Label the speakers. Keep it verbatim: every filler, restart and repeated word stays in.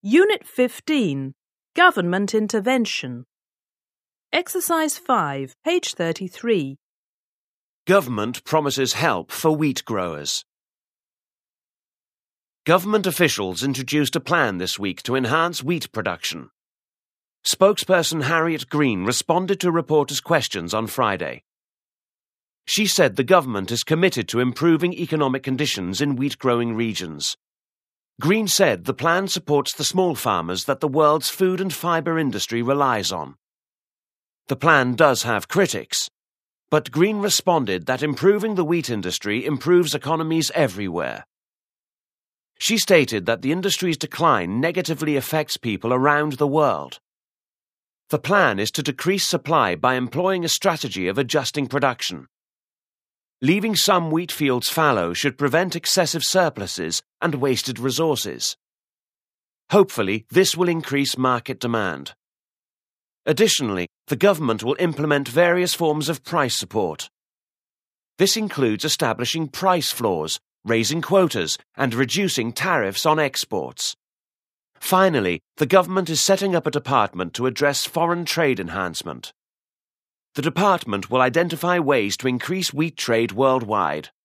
Speaker 1: Unit fifteen, Government Intervention. Exercise five, page thirty-three.
Speaker 2: Government promises help for wheat growers. Government officials introduced a plan this week to enhance wheat production. Spokesperson Harriet Green responded to reporters' questions on Friday. She said the government is committed to improving economic conditions in wheat-growing regions. Green said the plan supports the small farmers that the world's food and fibre industry relies on. The plan does have critics, but Green responded that improving the wheat industry improves economies everywhere. She stated that the industry's decline negatively affects people around the world. The plan is to decrease supply by employing a strategy of adjusting production. Leaving some wheat fields fallow should prevent excessive surpluses and wasted resources. Hopefully, this will increase market demand. Additionally, the government will implement various forms of price support. This includes establishing price floors, raising quotas, and reducing tariffs on exports. Finally, the government is setting up a department to address foreign trade enhancement. The department will identify ways to increase wheat trade worldwide.